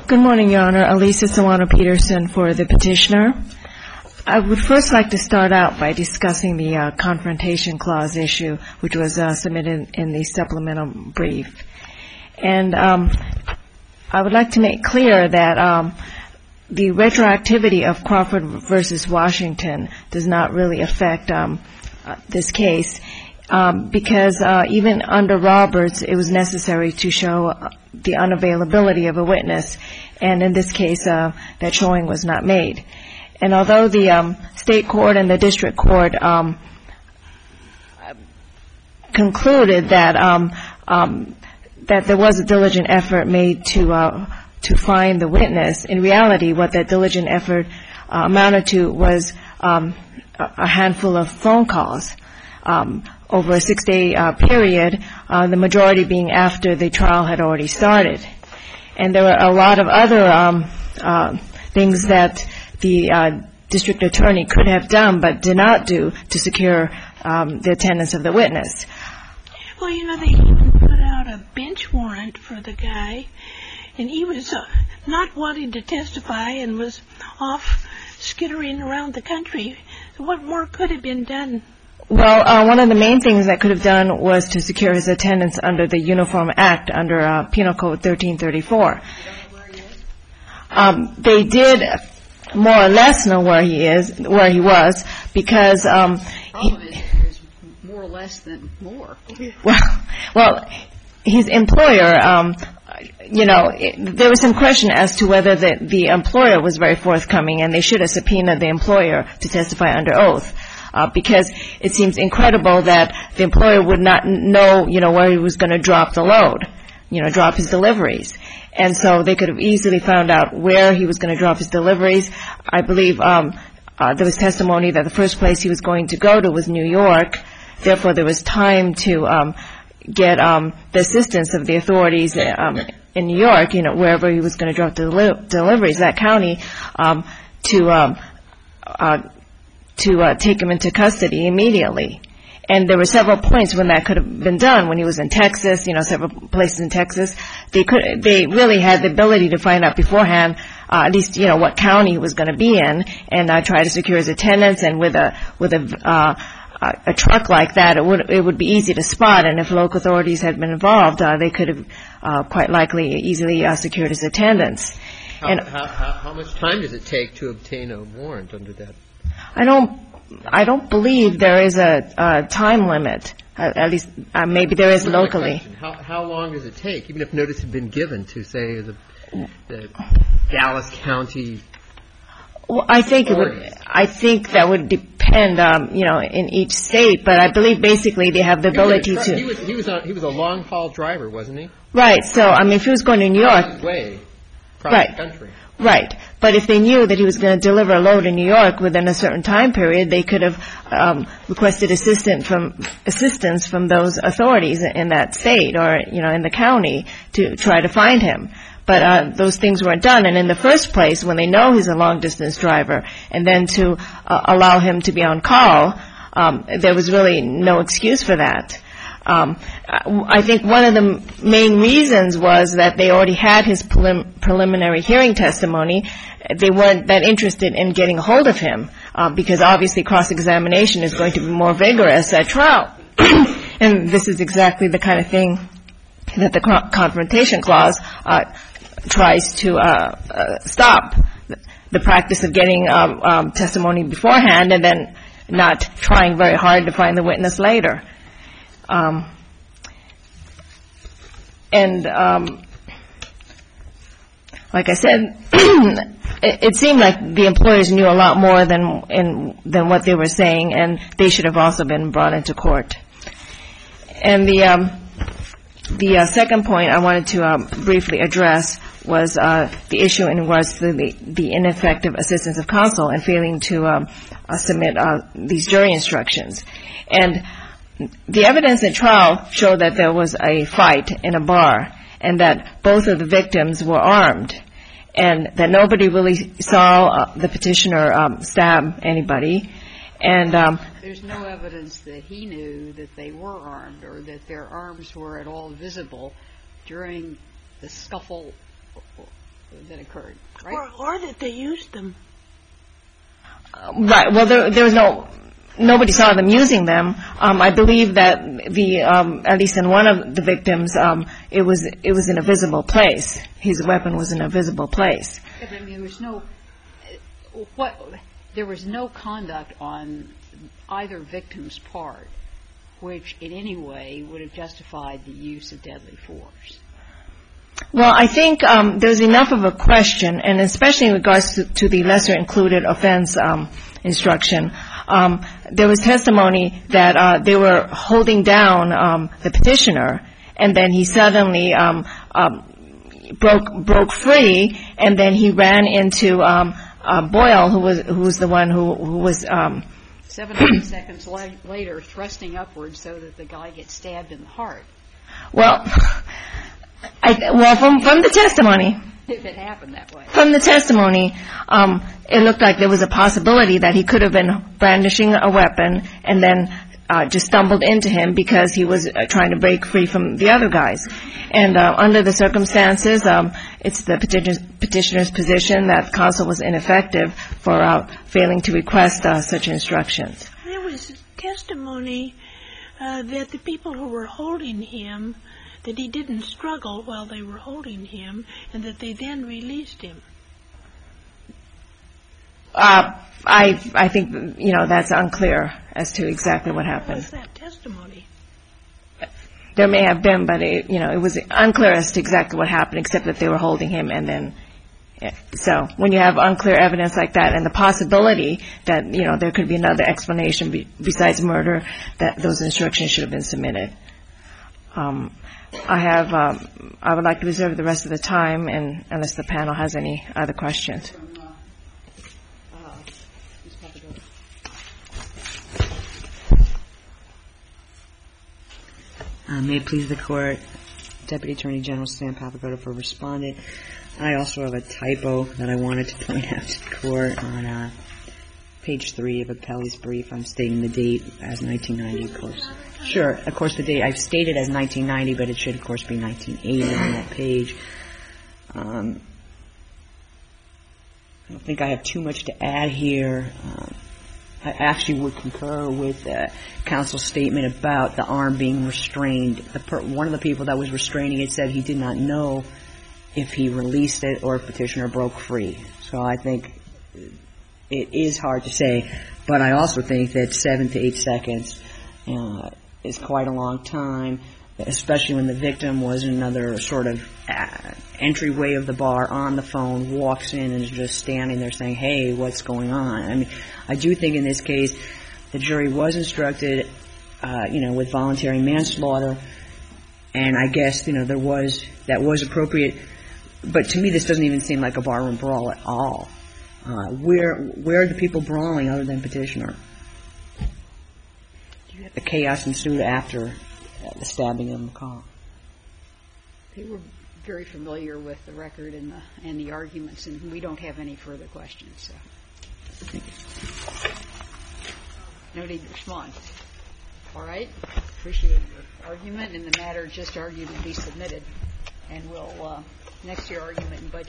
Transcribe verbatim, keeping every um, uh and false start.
Good morning, Your Honor. Alisa Solano-Peterson for the petitioner. I would first like to start out by discussing the uh, Confrontation Clause issue, which was uh, submitted in the supplemental brief. And um, I would like to make clear that um, the retroactivity of Crawford versus Washington does not really affect um, uh, this case. Um, because uh, even under Roberts, it was necessary to show uh, the unavailability of a witness, and in this case, uh, that showing was not made. And although the um, state court and the district court um, concluded that um, um, that there was a diligent effort made to uh, to find the witness, in reality, what that diligent effort uh, amounted to was um, a handful of phone calls. Um, over a six-day uh, period, uh, the majority being after the trial had already started. And there were a lot of other um, uh, things that the uh, district attorney could have done but did not do to secure um, the attendance of the witness. Well, you know, they even put out a bench warrant for the guy, and he was uh, not wanting to testify and was off skittering around the country. So what more could have been done? Well, uh, one of the main things that could have done was to secure his attendance under the Uniform Act, under uh, Penal Code thirteen thirty-four. Um, they did more or less know where he is, where he was, because um, all of it is more or less than more. Well, well, his employer, um, you know, it, there was some question as to whether the, the employer was very forthcoming, and they should have subpoenaed the employer to testify under oath. Uh, because it seems incredible that the employer would not know, you know, where he was going to drop the load, you know, drop his deliveries. And so they could have easily found out where he was going to drop his deliveries. I believe um, uh, there was testimony that the first place he was going to go to was New York. Therefore, there was time to um, get um, the assistance of the authorities um, in New York, you know, wherever he was going to drop the deli- deliveries, that county, um, to um, uh, to uh, take him into custody immediately. And there were several points when that could have been done. When he was in Texas, you know, several places in Texas, they could, they really had the ability to find out beforehand, uh, at least, you know, what county he was going to be in, and uh, try to secure his attendance. And with a with a uh, a truck like that, it would it would be easy to spot. And if local authorities had been involved, uh, they could have uh, quite likely easily uh, secured his attendance. How, and how, how, how much time does it take to obtain a warrant under that? I don't, I don't believe there is a, a time limit. Uh, at least, uh, maybe there is locally. How, how long does it take, even if notice had been given to, say, the, the Dallas County? Well, I think it would. I think that would depend, um, you know, in each state. But I believe basically they have the ability to. He was, he was, a, he was a long haul driver, wasn't he? Right. So, I mean, if he was going to New York, way across right. the country. Right. But if they knew that he was going to deliver a load in New York within a certain time period, they could have um, requested assistance from assistance from those authorities in that state or, you know, in the county to try to find him. But uh, those things weren't done. And in the first place, when they know he's a long-distance driver, and then to uh, allow him to be on call, um, there was really no excuse for that. Um, I think one of the main reasons was that they already had his prelim- preliminary hearing testimony. They weren't that interested in getting a hold of him uh, because obviously cross-examination is going to be more vigorous at trial. And this is exactly the kind of thing that the co- Confrontation Clause uh, tries to uh, uh, stop, the practice of getting um, um, testimony beforehand and then not trying very hard to find the witness later. Um, and um, like I said, it, it seemed like the employers knew a lot more than in, than what they were saying, and they should have also been brought into court. And the um, the uh, second point I wanted to um, briefly address was uh, the issue in regards to the, the ineffective assistance of counsel and failing to um, uh, submit uh, these jury instructions. And the evidence at trial showed that there was a fight in a bar and that both of the victims were armed and that nobody really saw uh, the petitioner um, stab anybody. And um, there's no evidence that he knew that they were armed or that their arms were at all visible during the scuffle that occurred, right? Or, or that they used them. Uh, right. Well, there, there was no, nobody saw them using them. Um, I believe that the, um, at least in one of the victims, um, it was, it was in a visible place. His weapon was in a visible place. Yeah, but I mean, there was no, what, there was no conduct on either victim's part which in any way would have justified the use of deadly force. Well, I think um, there's enough of a question, and especially in regards to, to the lesser included offense um, instruction. Um, there was testimony that uh, they were holding down um, the petitioner, and then he suddenly um, um, broke broke free, and then he ran into um, uh, Boyle, who was who was the one who who was. Um, Seven seconds la- later, thrusting upward so that the guy gets stabbed in the heart. Well, I, well, from from the testimony. If it happened that way. From the testimony, um, it looked like there was a possibility that he could have been brandishing a weapon and then uh, just stumbled into him because he was uh, trying to break free from the other guys. And uh, under the circumstances, um, it's the petitioner's, petitioner's position that counsel was ineffective for uh, failing to request uh, such instructions. There was testimony uh, that the people who were holding him, that he didn't struggle while they were holding him, and that they then released him. Uh, I I think, you know, that's unclear as to exactly what happened. What was that testimony? There may have been, but it, you know, it was unclear as to exactly what happened, except that they were holding him, and then, yeah. So when you have unclear evidence like that, and the possibility that, you know, there could be another explanation be, besides murder, that those instructions should have been submitted. Um, I have, um, I would like to reserve the rest of the time, and unless the panel has any other questions. Uh, may it please the Court, Deputy Attorney General Stan Papagoda for respondent. I also have a typo that I wanted to point out to the Court on uh, page three of Appellee's brief. I'm stating the date as nineteen ninety, of course. Sure, of course, the date I've stated as nineteen ninety, but it should, of course, be nineteen eighty on that page. Um, I don't think I have too much to add here. Um, I actually would concur with uh, counsel's statement about the arm being restrained. The per- one of the people that was restraining it said he did not know if he released it or if petitioner broke free. So I think it is hard to say, but I also think that seven to eight seconds uh, is quite a long time, especially when the victim was in another sort of uh, entryway of the bar on the phone, walks in and is just standing there saying, hey, what's going on? I mean, I do think in this case the jury was instructed, uh, you know, with voluntary manslaughter, and I guess, you know, there was, that was appropriate. But to me, this doesn't even seem like a barroom brawl at all. Uh, where, where are the people brawling other than petitioner? The chaos ensued after the stabbing of McCall. They were very familiar with the record and the, and the arguments, and we don't have any further questions. So. No need to respond. All right. Appreciate your argument, and the matter just argued to be submitted. And we'll, uh, next year, argument in budget.